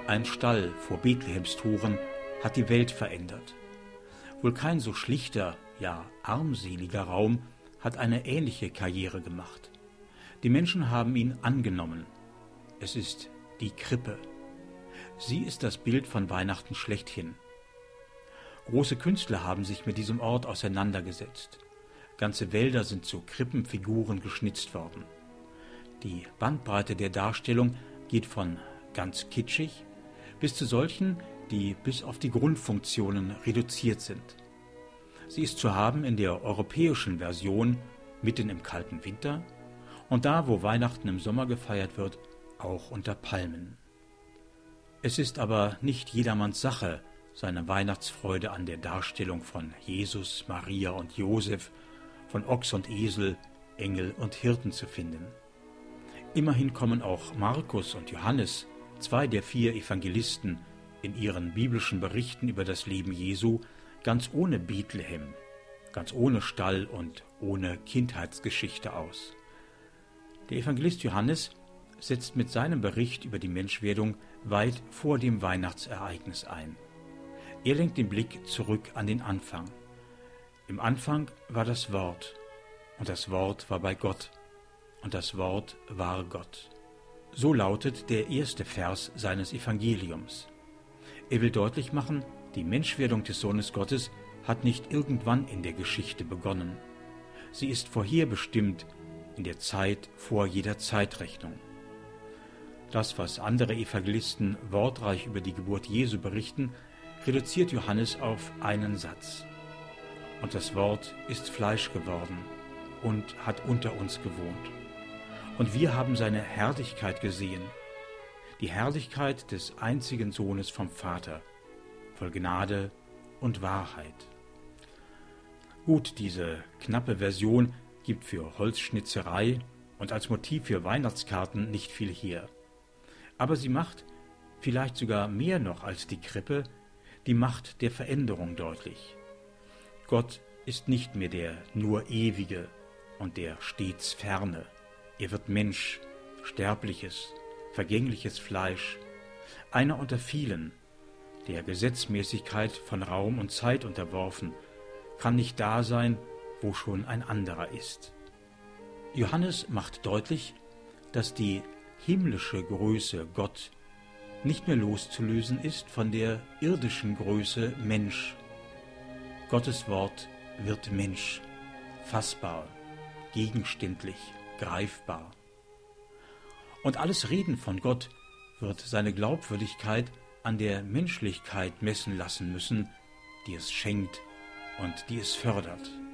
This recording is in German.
Ein Stall vor Bethlehems Toren hat die Welt verändert. Wohl kein so schlichter, ja armseliger Raum hat eine ähnliche Karriere gemacht. Die Menschen haben ihn angenommen. Es ist die Krippe. Sie ist das Bild von Weihnachten schlechthin. Große Künstler haben sich mit diesem Ort auseinandergesetzt. Ganze Wälder sind zu Krippenfiguren geschnitzt worden. Die Bandbreite der Darstellung geht von ganz kitschig bis zu solchen, die bis auf die Grundfunktionen reduziert sind. Sie ist zu haben in der europäischen Version mitten im kalten Winter und da, wo Weihnachten im Sommer gefeiert wird, auch unter Palmen. Es ist aber nicht jedermanns Sache, seine Weihnachtsfreude an der Darstellung von Jesus, Maria und Josef, von Ochs und Esel, Engel und Hirten zu finden. Immerhin kommen auch Markus und Johannes, 2 der 4 Evangelisten, in ihren biblischen Berichten über das Leben Jesu ganz ohne Bethlehem, ganz ohne Stall und ohne Kindheitsgeschichte aus. Der Evangelist Johannes setzt mit seinem Bericht über die Menschwerdung weit vor dem Weihnachtsereignis ein. Er lenkt den Blick zurück an den Anfang. Im Anfang war das Wort, und das Wort war bei Gott, und das Wort war Gott. So lautet der erste Vers seines Evangeliums. Er will deutlich machen, die Menschwerdung des Sohnes Gottes hat nicht irgendwann in der Geschichte begonnen. Sie ist vorherbestimmt in der Zeit vor jeder Zeitrechnung. Das, was andere Evangelisten wortreich über die Geburt Jesu berichten, reduziert Johannes auf einen Satz. Und das Wort ist Fleisch geworden und hat unter uns gewohnt. Und wir haben seine Herrlichkeit gesehen, die Herrlichkeit des einzigen Sohnes vom Vater, voll Gnade und Wahrheit. Gut, diese knappe Version gibt für Holzschnitzerei und als Motiv für Weihnachtskarten nicht viel her. Aber sie macht, vielleicht sogar mehr noch als die Krippe, die Macht der Veränderung deutlich. Gott ist nicht mehr der nur Ewige und der stets Ferne. Er wird Mensch, sterbliches, vergängliches Fleisch, einer unter vielen, der Gesetzmäßigkeit von Raum und Zeit unterworfen, kann nicht da sein, wo schon ein anderer ist. Johannes macht deutlich, dass die himmlische Größe Gott nicht mehr loszulösen ist von der irdischen Größe Mensch. Gottes Wort wird Mensch, fassbar, gegenständlich, greifbar. Und alles Reden von Gott wird seine Glaubwürdigkeit an der Menschlichkeit messen lassen müssen, die es schenkt und die es fördert.